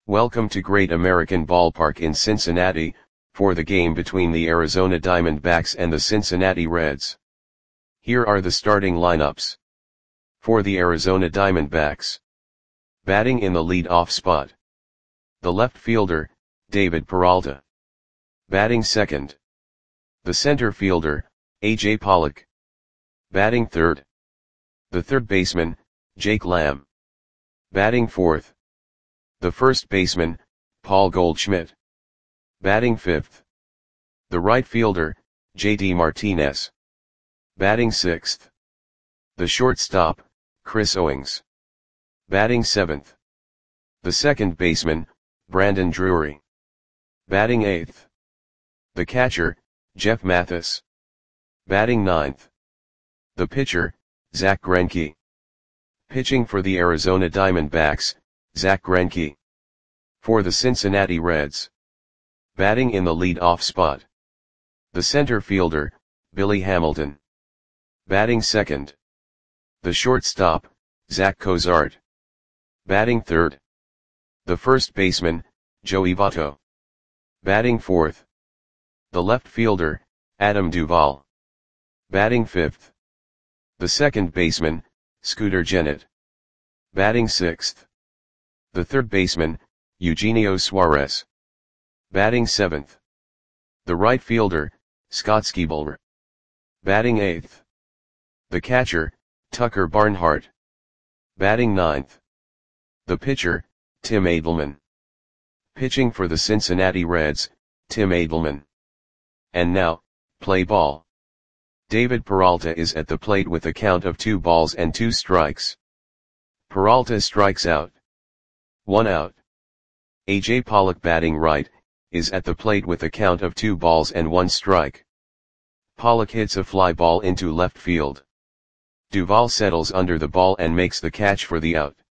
Welcome to Great American Ballpark in Cincinnati, for the game between the Arizona Diamondbacks and the Cincinnati Reds. Here are the starting lineups. For the Arizona Diamondbacks. Batting in the lead-off spot. The left fielder, David Peralta. Batting second. The center fielder, A.J. Pollock. Batting third. The third baseman, Jake Lamb. Batting fourth. The first baseman, Paul Goldschmidt. Batting fifth. The right fielder, J.D. Martinez. Batting sixth. The shortstop, Chris Owings. Batting seventh. The second baseman, Brandon Drury. Batting eighth. The catcher, Jeff Mathis. Batting ninth. The pitcher, Zach Greinke. Pitching for the Arizona Diamondbacks, Zach Greinke. For the Cincinnati Reds. Batting in the lead-off spot. The center fielder, Billy Hamilton. Batting second. The shortstop, Zach Cozart. Batting third. The first baseman, Joey Votto. Batting fourth. The left fielder, Adam Duvall. Batting fifth. The second baseman, Scooter Gennett. Batting sixth. The third baseman, Eugenio Suarez. Batting seventh. The right fielder, Scott Skiebler. Batting eighth. The catcher, Tucker Barnhart. Batting ninth. The pitcher, Tim Edelman. Pitching for the Cincinnati Reds, Tim Edelman. And now, play ball. David Peralta is at the plate with a count of 2 balls and 2 strikes. Peralta strikes out. 1 out. A.J. Pollock batting right, is at the plate with a count of 2 balls and 1 strike. Pollock hits a fly ball into left field. Duvall settles under the ball and makes the catch for the out.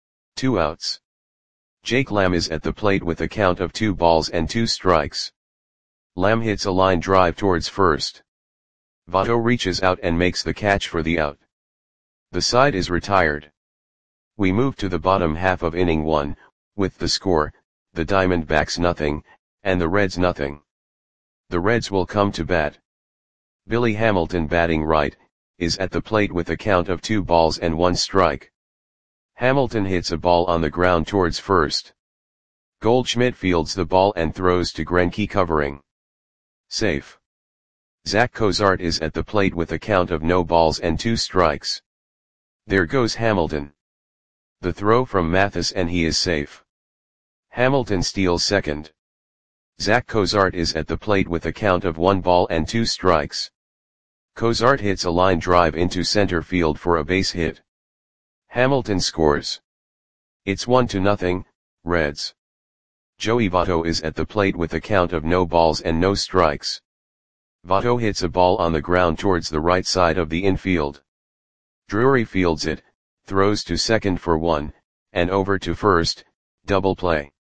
2 outs. Jake Lamb is at the plate with a count of 2 balls and 2 strikes. Lamb hits a line drive towards first. Votto reaches out and makes the catch for the out. The side is retired. We move to the bottom half of inning 1, with the score, the Diamondbacks nothing, and the Reds nothing. The Reds will come to bat. Billy Hamilton batting right, is at the plate with a count of 2 balls and 1 strike. Hamilton hits a ball on the ground towards first. Goldschmidt fields the ball and throws to Greinke covering. Safe. Zach Cozart is at the plate with a count of no balls and 2 strikes. There goes Hamilton. The throw from Mathis and he is safe. Hamilton steals second. Zach Cozart is at the plate with a count of 1 ball and 2 strikes. Cozart hits a line drive into center field for a base hit. Hamilton scores. It's 1-0, Reds. Joey Votto is at the plate with a count of no balls and no strikes. Votto hits a ball on the ground towards the right side of the infield. Drury fields it, throws to second for 1, and over to first, double play.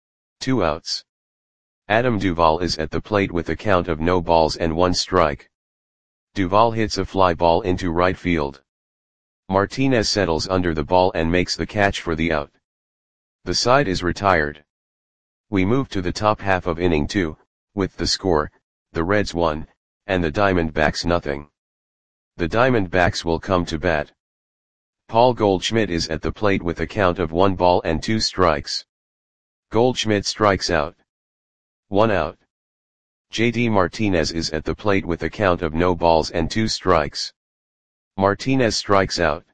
2 outs. Adam Duvall is at the plate with a count of no balls and 1 strike. Duvall hits a fly ball into right field. Martinez settles under the ball and makes the catch for the out. The side is retired. We move to the top half of inning 2, with the score, the Reds 1, and the Diamondbacks nothing. The Diamondbacks will come to bat. Paul Goldschmidt is at the plate with a count of 1 ball and 2 strikes. Goldschmidt strikes out. 1 out. J.D. Martinez is at the plate with a count of no balls and 2 strikes. Martinez strikes out.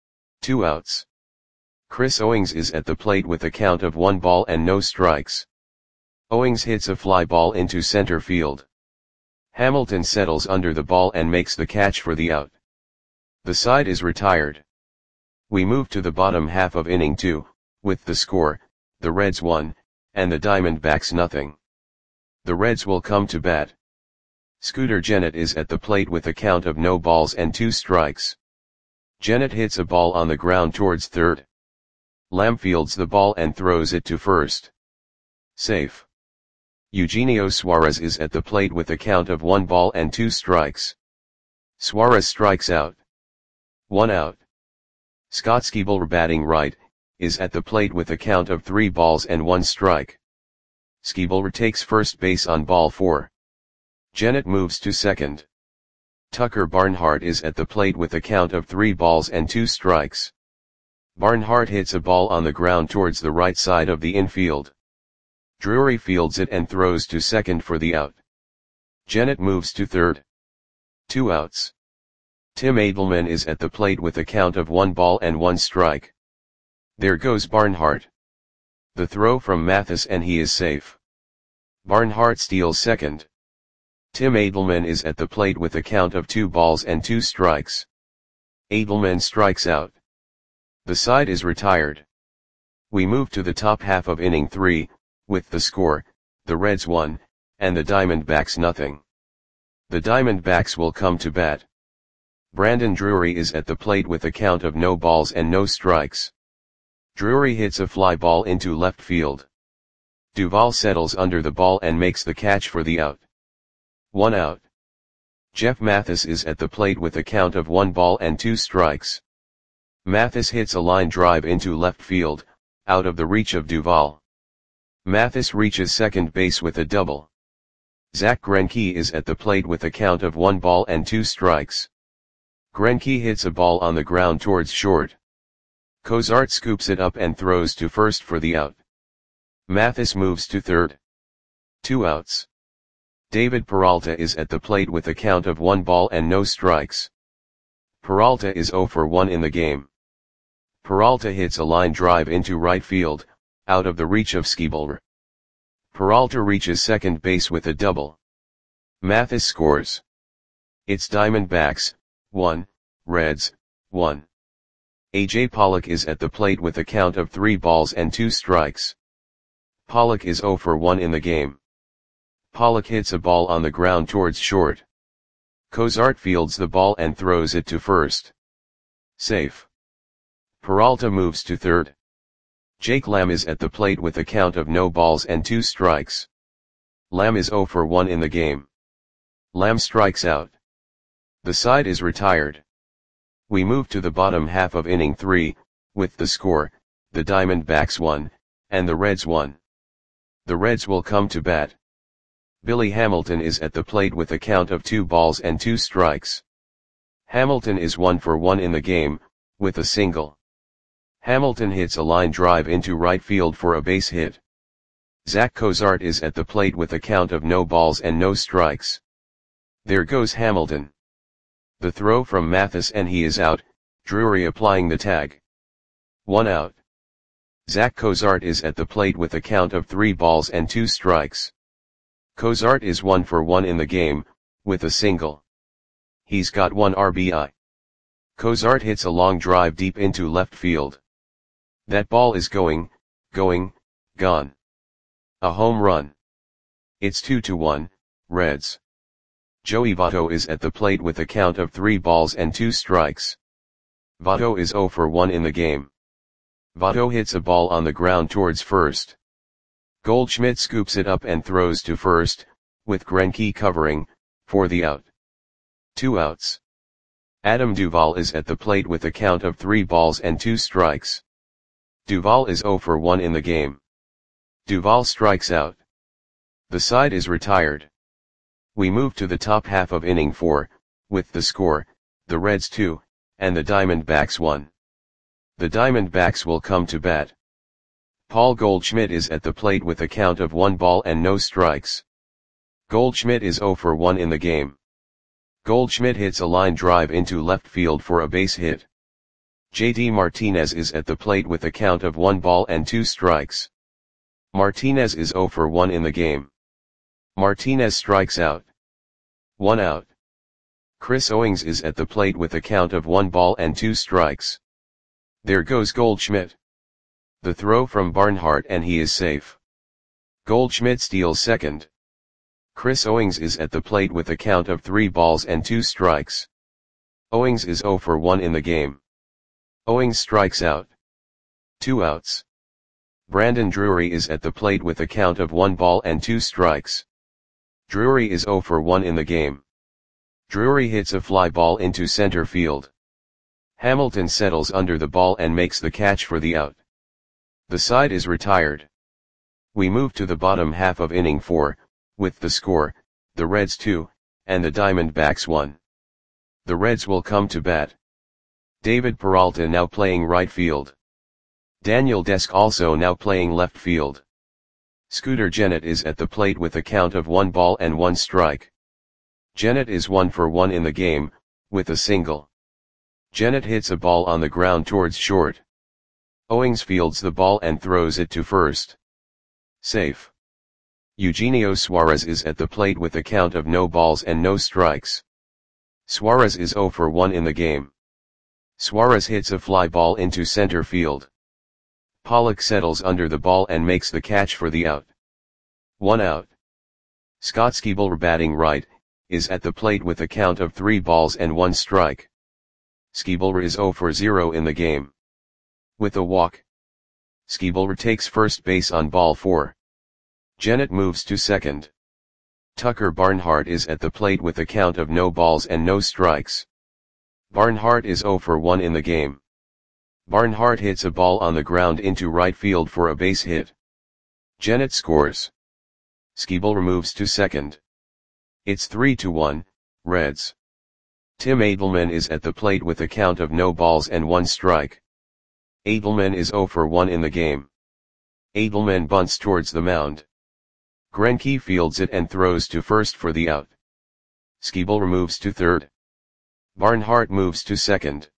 2 outs. Chris Owings is at the plate with a count of 1 ball and no strikes. Owings hits a fly ball into center field. Hamilton settles under the ball and makes the catch for the out. The side is retired. We move to the bottom half of inning 2, with the score, the Reds 1, and the Diamondbacks nothing. The Reds will come to bat. Scooter Gennett is at the plate with a count of no balls and 2 strikes. Gennett hits a ball on the ground towards third. Lamb fields the ball and throws it to first. Safe. Eugenio Suarez is at the plate with a count of 1 ball and 2 strikes. Suarez strikes out. 1 out. Scott Skiebler batting right, is at the plate with a count of 3 balls and 1 strike. Skibelr takes first base on ball 4. Jennett moves to second. Tucker Barnhart is at the plate with a count of 3 balls and 2 strikes. Barnhart hits a ball on the ground towards the right side of the infield. Drury fields it and throws to second for the out. Jennett moves to third. 2 outs. Tim Edelman is at the plate with a count of 1 ball and 1 strike. There goes Barnhart. The throw from Mathis and he is safe. Barnhart steals second. Tim Edelman is at the plate with a count of 2 balls and 2 strikes. Edelman strikes out. The side is retired. We move to the top half of inning 3, with the score, the Reds 1, and the Diamondbacks nothing. The Diamondbacks will come to bat. Brandon Drury is at the plate with a count of no balls and no strikes. Drury hits a fly ball into left field. Duvall settles under the ball and makes the catch for the out. 1 out. Jeff Mathis is at the plate with a count of 1 ball and 2 strikes. Mathis hits a line drive into left field, out of the reach of Duvall. Mathis reaches second base with a double. Zach Greinke is at the plate with a count of 1 ball and 2 strikes. Greinke hits a ball on the ground towards short. Cozart scoops it up and throws to first for the out. Mathis moves to third. 2 outs. David Peralta is at the plate with a count of 1 ball and no strikes. Peralta is 0 for 1 in the game. Peralta hits a line drive into right field, out of the reach of Skibelr. Peralta reaches second base with a double. Mathis scores. It's Diamondbacks, 1, Reds, 1. A.J. Pollock is at the plate with a count of 3 balls and 2 strikes. Pollock is 0 for 1 in the game. Pollock hits a ball on the ground towards short. Cozart fields the ball and throws it to first. Safe. Peralta moves to third. Jake Lamb is at the plate with a count of no balls and 2 strikes. Lamb is 0 for 1 in the game. Lamb strikes out. The side is retired. We move to the bottom half of inning 3, with the score, the Diamondbacks 1, and the Reds 1. The Reds will come to bat. Billy Hamilton is at the plate with a count of 2 balls and 2 strikes. Hamilton is 1 for 1 in the game, with a single. Hamilton hits a line drive into right field for a base hit. Zach Cozart is at the plate with a count of no balls and no strikes. There goes Hamilton. The throw from Mathis and he is out, Drury applying the tag. 1 out. Zach Cozart is at the plate with a count of 3 balls and 2 strikes. Cozart is 1 for 1 in the game, with a single. He's got 1 RBI. Cozart hits a long drive deep into left field. That ball is gone. A home run. It's 2-1, Reds. Joey Votto is at the plate with a count of 3 balls and 2 strikes. Votto is 0 for 1 in the game. Votto hits a ball on the ground towards first. Goldschmidt scoops it up and throws to first, with Greinke covering, for the out. 2 outs. Adam Duvall is at the plate with a count of 3 balls and 2 strikes. Duvall is 0 for 1 in the game. Duvall strikes out. The side is retired. We move to the top half of inning 4, with the score, the Reds 2, and the Diamondbacks 1. The Diamondbacks will come to bat. Paul Goldschmidt is at the plate with a count of 1 ball and no strikes. Goldschmidt is 0 for 1 in the game. Goldschmidt hits a line drive into left field for a base hit. JD Martinez is at the plate with a count of 1 ball and 2 strikes. Martinez is 0 for 1 in the game. Martinez strikes out. 1 out. Chris Owings is at the plate with a count of 1 ball and 2 strikes. There goes Goldschmidt. The throw from Barnhart and he is safe. Goldschmidt steals second. Chris Owings is at the plate with a count of 3 balls and 2 strikes. Owings is 0 for 1 in the game. Owings strikes out. 2 outs. Brandon Drury is at the plate with a count of 1 ball and 2 strikes. Drury is 0 for 1 in the game. Drury hits a fly ball into center field. Hamilton settles under the ball and makes the catch for the out. The side is retired. We move to the bottom half of inning 4, with the score, the Reds 2, and the Diamondbacks 1. The Reds will come to bat. David Peralta now playing right field. Daniel Desk also now playing left field. Scooter Gennett is at the plate with a count of 1 ball and 1 strike. Gennett is 1 for 1 in the game, with a single. Gennett hits a ball on the ground towards short. Owings fields the ball and throws it to first. Safe. Eugenio Suarez is at the plate with a count of no balls and no strikes. Suarez is 0 for 1 in the game. Suarez hits a fly ball into center field. Pollock settles under the ball and makes the catch for the out. 1 out. Scott Skiebler, batting right, is at the plate with a count of 3 balls and 1 strike. Skiebler is 0 for 0 in the game. With a walk, Skiebler takes first base on ball 4. Gennett moves to second. Tucker Barnhart is at the plate with a count of no balls and no strikes. Barnhart is 0 for 1 in the game. Barnhart hits a ball on the ground into right field for a base hit. Gennett scores. Skiebler moves to second. It's 3-1, Reds. Tim Adelman is at the plate with a count of no balls and 1 strike. Adelman is 0 for 1 in the game. Adelman bunts towards the mound. Greinke fields it and throws to first for the out. Skiebler moves to third. Barnhart moves to second.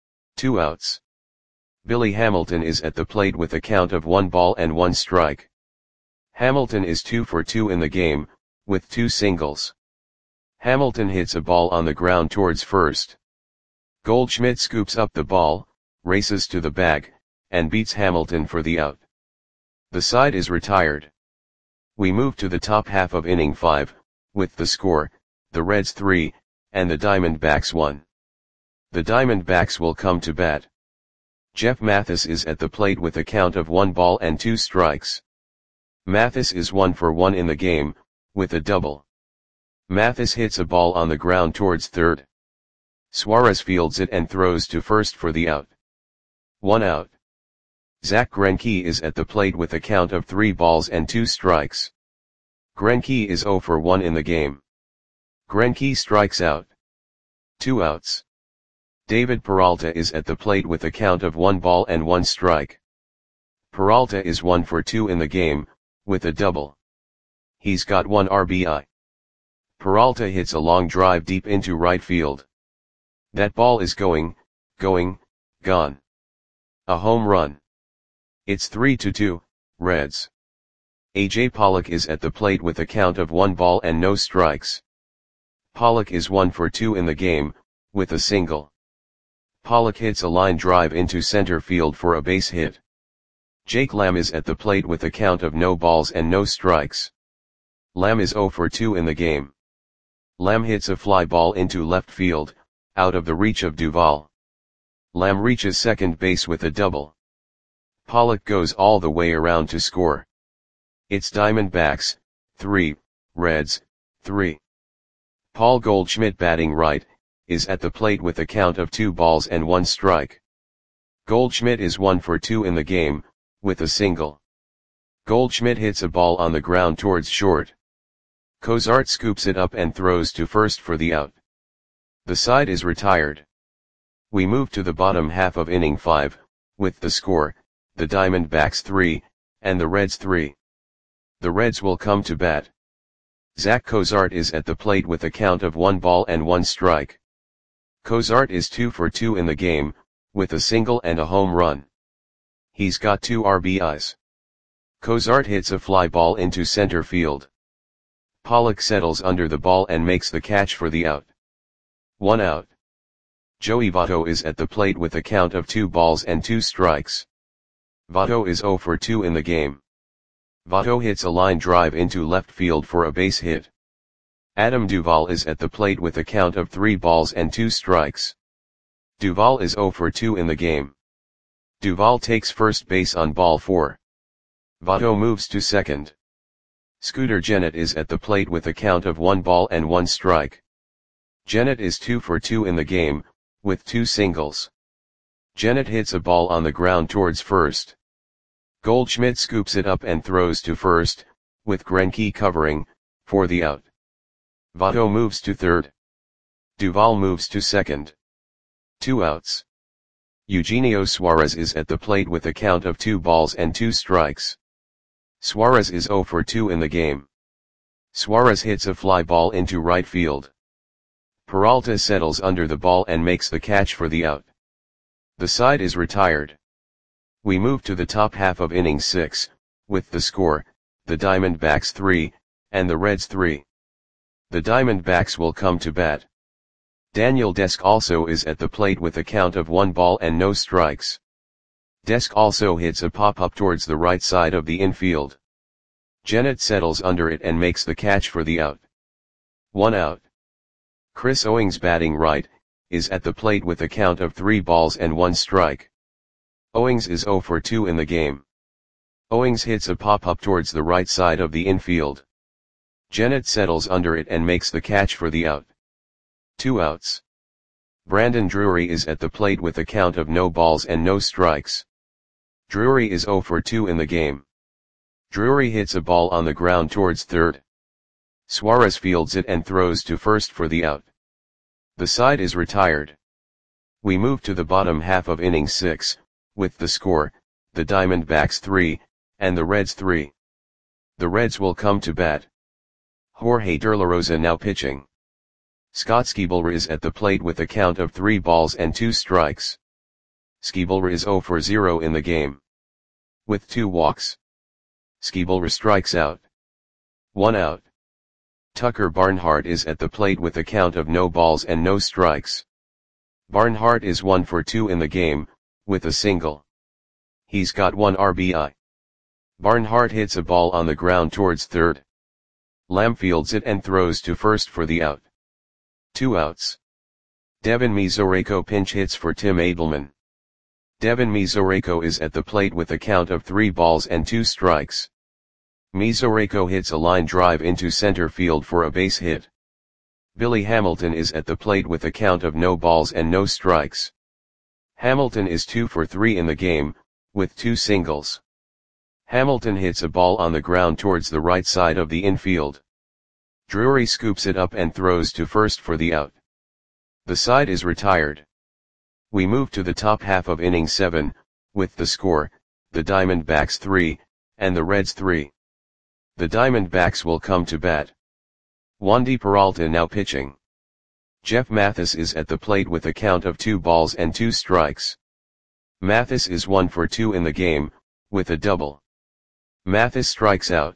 2 outs. Billy Hamilton is at the plate with a count of 1 ball and 1 strike. Hamilton is 2 for 2 in the game, with 2 singles. Hamilton hits a ball on the ground towards first. Goldschmidt scoops up the ball, races to the bag, and beats Hamilton for the out. The side is retired. We move to the top half of inning 5, with the score, the Reds 3, and the Diamondbacks 1. The Diamondbacks will come to bat. Jeff Mathis is at the plate with a count of 1 ball and 2 strikes. Mathis is 1 for 1 in the game, with a double. Mathis hits a ball on the ground towards third. Suarez fields it and throws to first for the out. 1 out. Zach Greinke is at the plate with a count of 3 balls and 2 strikes. Greinke is 0 for 1 in the game. Greinke strikes out. 2 outs. David Peralta is at the plate with a count of 1 ball and 1 strike. Peralta is 1 for 2 in the game, with a double. He's got 1 RBI. Peralta hits a long drive deep into right field. That ball is gone. A home run. It's 3-2, Reds. A.J. Pollock is at the plate with a count of 1 ball and no strikes. Pollock is 1 for 2 in the game, with a single. Pollock hits a line drive into center field for a base hit. Jake Lamb is at the plate with a count of no balls and no strikes. Lamb is 0 for 2 in the game. Lamb hits a fly ball into left field, out of the reach of Duvall. Lamb reaches second base with a double. Pollock goes all the way around to score. It's Diamondbacks, 3, Reds, 3. Paul Goldschmidt, batting right, is at the plate with a count of 2 balls and 1 strike. Goldschmidt is 1 for 2 in the game, with a single. Goldschmidt hits a ball on the ground towards short. Cozart scoops it up and throws to first for the out. The side is retired. We move to the bottom half of inning 5, with the score, the Diamondbacks 3, and the Reds 3. The Reds will come to bat. Zach Cozart is at the plate with a count of 1 ball and 1 strike. Cozart is 2 for 2 in the game, with a single and a home run. He's got 2 RBIs. Cozart hits a fly ball into center field. Pollock settles under the ball and makes the catch for the out. 1 out. Joey Votto is at the plate with a count of 2 balls and 2 strikes. Votto is 0 for 2 in the game. Votto hits a line drive into left field for a base hit. Adam Duvall is at the plate with a count of 3 balls and 2 strikes. Duvall is 0 for 2 in the game. Duvall takes first base on ball 4. Votto moves to second. Scooter Gennett is at the plate with a count of 1 ball and 1 strike. Gennett is 2 for 2 in the game, with 2 singles. Gennett hits a ball on the ground towards first. Goldschmidt scoops it up and throws to first, with Greinke covering, for the out. Votto moves to third. Duvall moves to second. 2 outs. Eugenio Suarez is at the plate with a count of 2 balls and 2 strikes. Suarez is 0 for 2 in the game. Suarez hits a fly ball into right field. Peralta settles under the ball and makes the catch for the out. The side is retired. We move to the top half of inning 6, with the score, the Diamondbacks 3, and the Reds 3. The Diamondbacks will come to bat. Daniel Desk also is at the plate with a count of 1 ball and no strikes. Desk also hits a pop-up towards the right side of the infield. Jennett settles under it and makes the catch for the out. 1 out. Chris Owings, batting right, is at the plate with a count of 3 balls and 1 strike. Owings is 0 for 2 in the game. Owings hits a pop-up towards the right side of the infield. Jennett settles under it and makes the catch for the out. 2 outs. Brandon Drury is at the plate with a count of no balls and no strikes. Drury is 0 for 2 in the game. Drury hits a ball on the ground towards third. Suarez fields it and throws to first for the out. The side is retired. We move to the bottom half of inning 6, with the score, the Diamondbacks 3, and the Reds 3. The Reds will come to bat. Jorge De La Rosa now pitching. Scott Schebler is at the plate with a count of 3 balls and 2 strikes. Schebler is 0 for 0 in the game. With 2 walks. Schebler strikes out. 1 out. Tucker Barnhart is at the plate with a count of no balls and no strikes. Barnhart is 1 for 2 in the game, with a single. He's got 1 RBI. Barnhart hits a ball on the ground towards third. Lamb fields it and throws to first for the out. 2 outs. Devin Mesoraco pinch hits for Tim Edelman. Devin Mesoraco is at the plate with a count of 3 balls and 2 strikes. Mesoraco hits a line drive into center field for a base hit. Billy Hamilton is at the plate with a count of no balls and no strikes. Hamilton is 2 for 3 in the game, with 2 singles. Hamilton hits a ball on the ground towards the right side of the infield. Drury scoops it up and throws to first for the out. The side is retired. We move to the top half of inning 7, with the score, the Diamondbacks 3, and the Reds 3. The Diamondbacks will come to bat. Wandy Peralta now pitching. Jeff Mathis is at the plate with a count of 2 balls and 2 strikes. Mathis is 1 for 2 in the game, with a double. Mathis strikes out.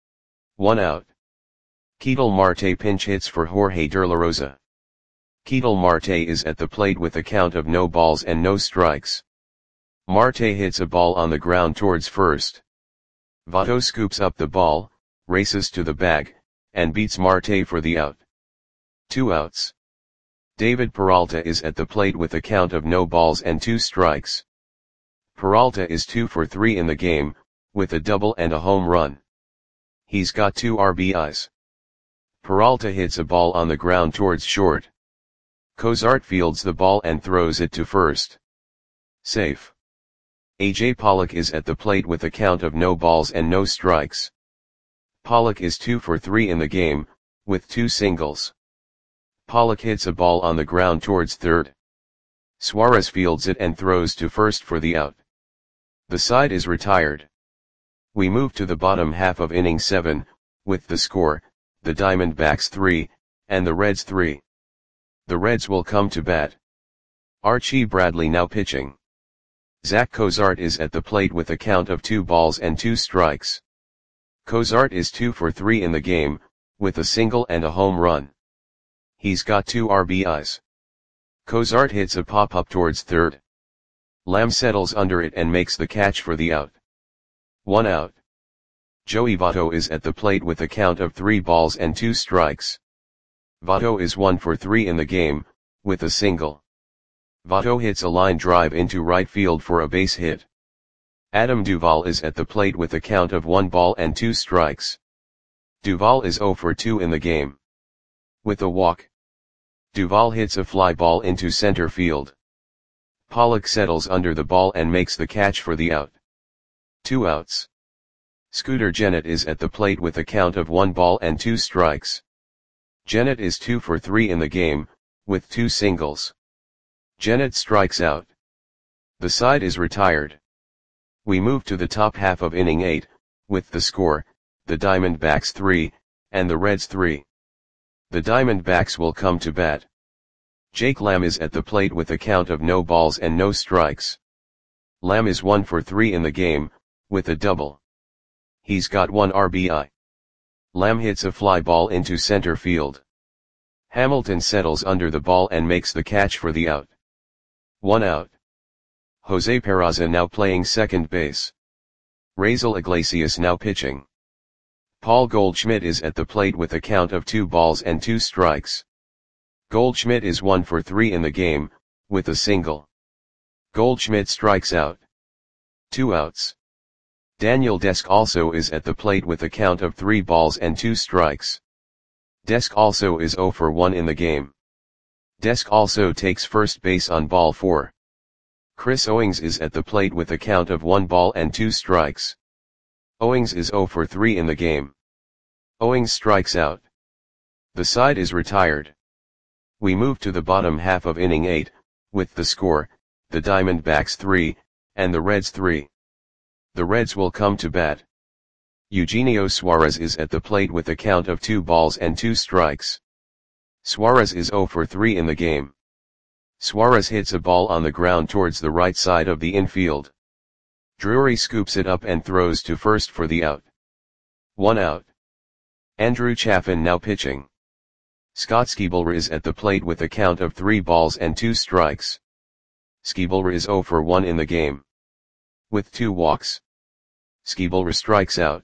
1 out. Ketel Marte pinch hits for Jorge De La Rosa. Ketel Marte is at the plate with a count of no balls and no strikes. Marte hits a ball on the ground towards first. Votto scoops up the ball, races to the bag, and beats Marte for the out. 2 outs. David Peralta is at the plate with a count of no balls and 2 strikes. Peralta is 2 for 3 in the game, with a double and a home run. He's got 2 RBIs. Peralta hits a ball on the ground towards short. Cozart fields the ball and throws it to first. Safe. AJ Pollock is at the plate with a count of no balls and no strikes. Pollock is 2 for 3 in the game, with 2 singles. Pollock hits a ball on the ground towards third. Suarez fields it and throws to first for the out. The side is retired. We move to the bottom half of inning 7, with the score, the Diamondbacks 3, and the Reds 3. The Reds will come to bat. Archie Bradley now pitching. Zach Cozart is at the plate with a count of 2 balls and 2 strikes. Cozart is 2 for 3 in the game, with a single and a home run. He's got 2 RBIs. Cozart hits a pop-up towards third. Lamb settles under it and makes the catch for the out. 1 out. Joey Votto is at the plate with a count of 3 balls and 2 strikes. Votto is 1 for 3 in the game, with a single. Votto hits a line drive into right field for a base hit. Adam Duvall is at the plate with a count of 1 ball and 2 strikes. Duvall is 0 for 2 in the game. With a walk. Duvall hits a fly ball into center field. Pollock settles under the ball and makes the catch for the out. 2 outs. Scooter Gennett is at the plate with a count of 1 ball and 2 strikes. Gennett is 2 for 3 in the game, with 2 singles. Gennett strikes out. The side is retired. We move to the top half of inning 8, with the score, the Diamondbacks 3, and the Reds 3. The Diamondbacks will come to bat. Jake Lamb is at the plate with a count of no balls and no strikes. Lamb is 1 for 3 in the game, with a double. He's got 1 RBI. Lamb hits a fly ball into center field. Hamilton settles under the ball and makes the catch for the out. 1 out. Jose Peraza now playing second base. Raisel Iglesias now pitching. Paul Goldschmidt is at the plate with a count of 2 balls and 2 strikes. Goldschmidt is 1 for 3 in the game, with a single. Goldschmidt strikes out. 2 outs. Daniel Desk also is at the plate with a count of 3 balls and 2 strikes. Desk also is 0 for 1 in the game. Desk also takes first base on ball 4. Chris Owings is at the plate with a count of 1 ball and 2 strikes. Owings is 0 for 3 in the game. Owings strikes out. The side is retired. We move to the bottom half of inning 8, with the score, the Diamondbacks 3, and the Reds 3. The Reds will come to bat. Eugenio Suarez is at the plate with a count of 2 balls and 2 strikes. Suarez is 0 for 3 in the game. Suarez hits a ball on the ground towards the right side of the infield. Drury scoops it up and throws to first for the out. 1 out. Andrew Chafin now pitching. Scott Skiebler is at the plate with a count of 3 balls and 2 strikes. Skiebler is 0 for 1 in the game. With 2 walks. Skiebler strikes out.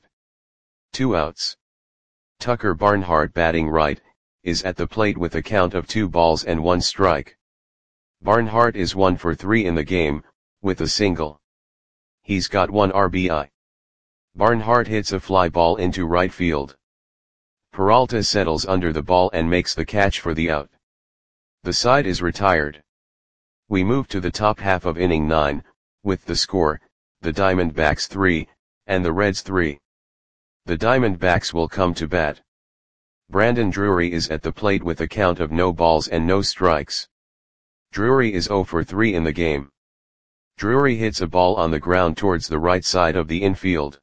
2 outs. Tucker Barnhart batting right, is at the plate with a count of 2 balls and 1 strike. Barnhart is 1 for 3 in the game, with a single. He's got 1 RBI. Barnhart hits a fly ball into right field. Peralta settles under the ball and makes the catch for the out. The side is retired. We move to the top half of inning 9, with the score, the Diamondbacks 3, and the Reds 3. The Diamondbacks will come to bat. Brandon Drury is at the plate with a count of no balls and no strikes. Drury is 0 for 3 in the game. Drury hits a ball on the ground towards the right side of the infield.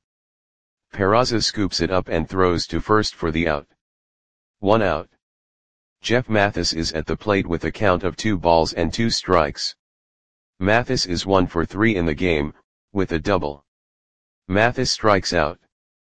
Peraza scoops it up and throws to first for the out. 1 out. Jeff Mathis is at the plate with a count of 2 balls and 2 strikes. Mathis is 1 for 3 in the game, with a double. Mathis strikes out.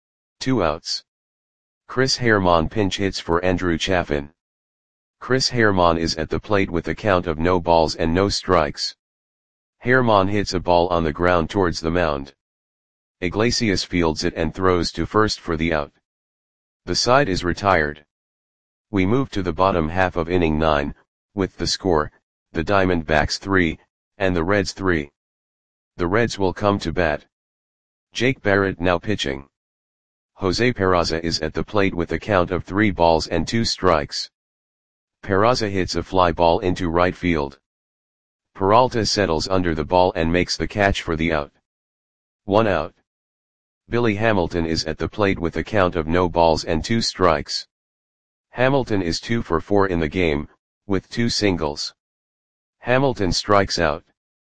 2 outs. Chris Herrmann pinch hits for Andrew Chafin. Chris Herrmann is at the plate with a count of no balls and no strikes. Herrmann hits a ball on the ground towards the mound. Iglesias fields it and throws to first for the out. The side is retired. We move to the bottom half of inning 9, with the score, the Diamondbacks 3, and the Reds 3. The Reds will come to bat. Jake Barrett now pitching. Jose Peraza is at the plate with a count of 3 balls and 2 strikes. Peraza hits a fly ball into right field. Peralta settles under the ball and makes the catch for the out. 1 out. Billy Hamilton is at the plate with a count of no balls and 2 strikes. Hamilton is 2 for 4 in the game, with 2 singles. Hamilton strikes out.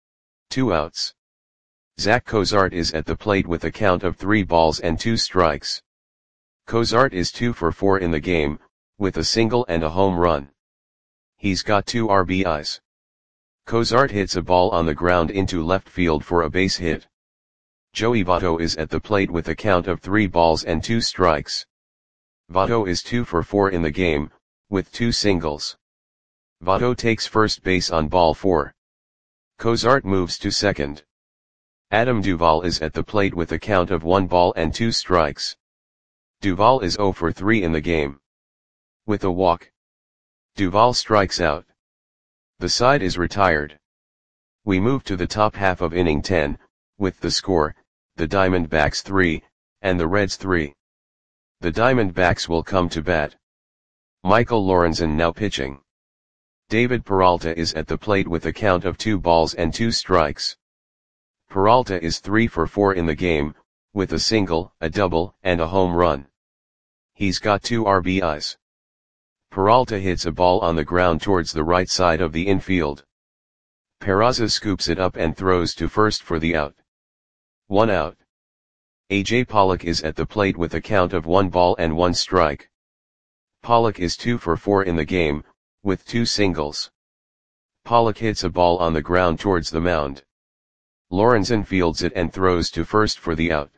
2 outs. Zach Cozart is at the plate with a count of 3 balls and 2 strikes. Cozart is 2 for 4 in the game, with a single and a home run. He's got 2 RBIs. Cozart hits a ball on the ground into left field for a base hit. Joey Votto is at the plate with a count of 3 balls and 2 strikes. Votto is 2 for 4 in the game, with 2 singles. Votto takes first base on ball 4. Cozart moves to second. Adam Duvall is at the plate with a count of 1 ball and 2 strikes. Duvall is 0 for 3 in the game. With a walk. Duvall strikes out. The side is retired. We move to the top half of inning 10, with the score, the Diamondbacks 3, and the Reds 3. The Diamondbacks will come to bat. Michael Lorenzen now pitching. David Peralta is at the plate with a count of 2 balls and 2 strikes. Peralta is 3 for 4 in the game, with a single, a double, and a home run. He's got 2 RBIs. Peralta hits a ball on the ground towards the right side of the infield. Peraza scoops it up and throws to first for the out. 1 out. AJ Pollock is at the plate with a count of 1 ball and 1 strike. Pollock is 2 for 4 in the game, with 2 singles. Pollock hits a ball on the ground towards the mound. Lorenzen fields it and throws to first for the out.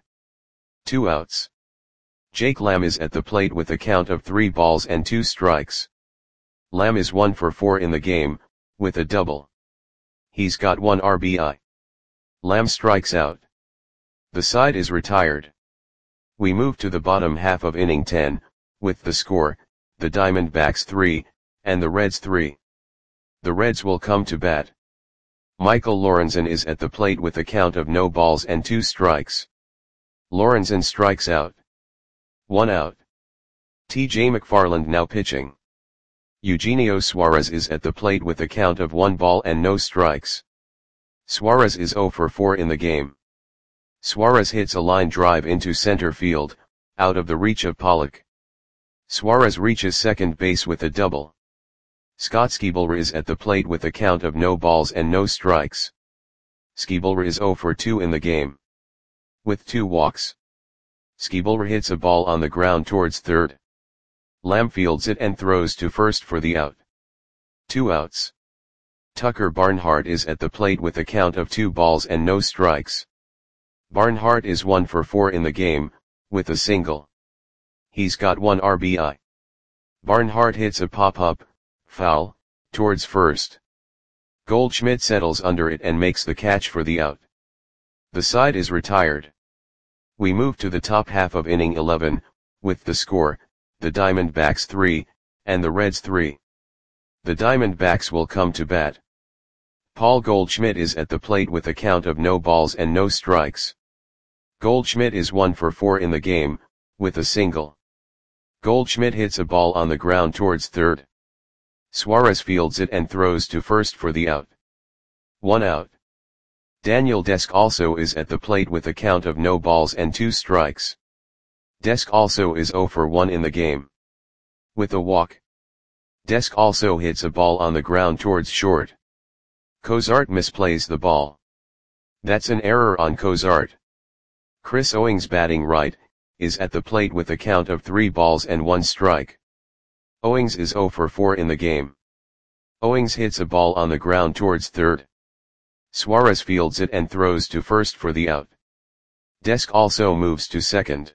2 outs. Jake Lamb is at the plate with a count of 3 balls and 2 strikes. Lamb is 1 for 4 in the game, with a double. He's got 1 RBI. Lamb strikes out. The side is retired. We move to the bottom half of inning 10, with the score, the Diamondbacks 3, and the Reds 3. The Reds will come to bat. Michael Lorenzen is at the plate with a count of no balls and 2 strikes. Lorenzen strikes out. 1 out. TJ McFarland now pitching. Eugenio Suarez is at the plate with a count of 1 ball and no strikes. Suarez is 0 for 4 in the game. Suarez hits a line drive into center field, out of the reach of Pollock. Suarez reaches second base with a double. Scott Schebler is at the plate with a count of no balls and no strikes. Schebler is 0 for 2 in the game. With 2 walks. Schebler hits a ball on the ground towards third. Lamb fields it and throws to first for the out. 2 outs. Tucker Barnhart is at the plate with a count of 2 balls and no strikes. Barnhart is 1 for 4 in the game, with a single. He's got 1 RBI. Barnhart hits a pop-up, foul, towards first. Goldschmidt settles under it and makes the catch for the out. The side is retired. We move to the top half of inning 11, with the score, the Diamondbacks 3, and the Reds 3. The Diamondbacks will come to bat. Paul Goldschmidt is at the plate with a count of no balls and no strikes. Goldschmidt is 1 for 4 in the game, with a single. Goldschmidt hits a ball on the ground towards third. Suarez fields it and throws to first for the out. 1 out. Daniel Desk also is at the plate with a count of no balls and 2 strikes. Desk also is 0 for 1 in the game. With a walk. Desk also hits a ball on the ground towards short. Cozart misplays the ball. That's an error on Cozart. Chris Owings batting right, is at the plate with a count of 3 balls and 1 strike. Owings is 0 for 4 in the game. Owings hits a ball on the ground towards third. Suarez fields it and throws to first for the out. Desk also moves to second.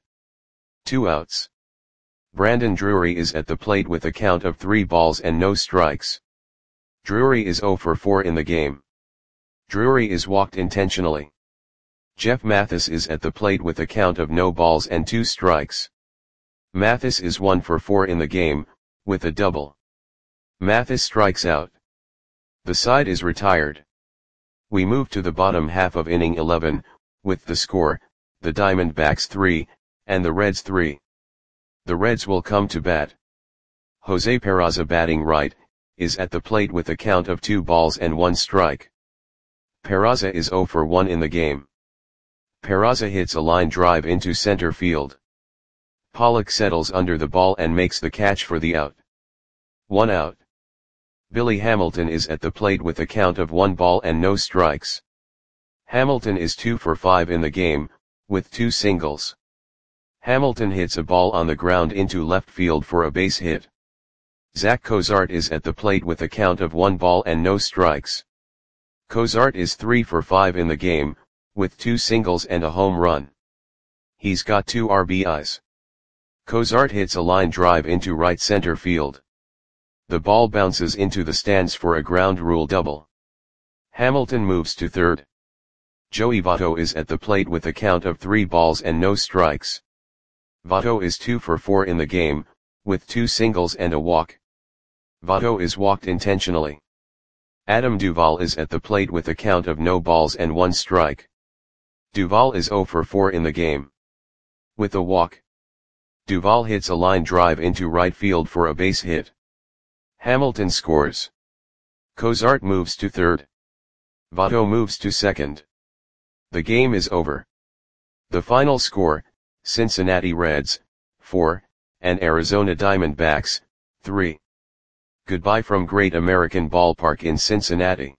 2 outs. Brandon Drury is at the plate with a count of 3 balls and no strikes. Drury is 0 for 4 in the game. Drury is walked intentionally. Jeff Mathis is at the plate with a count of no balls and 2 strikes. Mathis is 1 for 4 in the game, with a double. Mathis strikes out. The side is retired. We move to the bottom half of inning 11, with the score, the Diamondbacks 3, and the Reds 3. The Reds will come to bat. Jose Peraza batting right, is at the plate with a count of 2 balls and 1 strike. Peraza is 0 for 1 in the game. Peraza hits a line drive into center field. Pollock settles under the ball and makes the catch for the out. 1 out. Billy Hamilton is at the plate with a count of 1 ball and no strikes. Hamilton is 2 for 5 in the game, with 2 singles. Hamilton hits a ball on the ground into left field for a base hit. Zach Cozart is at the plate with a count of 1 ball and no strikes. Cozart is 3 for 5 in the game, with 2 singles and a home run. He's got 2 RBIs. Cozart hits a line drive into right center field. The ball bounces into the stands for a ground rule double. Hamilton moves to third. Joey Votto is at the plate with a count of 3 balls and no strikes. Votto is 2 for 4 in the game, with 2 singles and a walk. Votto is walked intentionally. Adam Duvall is at the plate with a count of no balls and 1 strike. Duvall is 0 for 4 in the game. With a walk. Duvall hits a line drive into right field for a base hit. Hamilton scores. Cozart moves to third. Votto moves to second. The game is over. The final score, Cincinnati Reds, 4, and Arizona Diamondbacks, 3. Goodbye from Great American Ballpark in Cincinnati.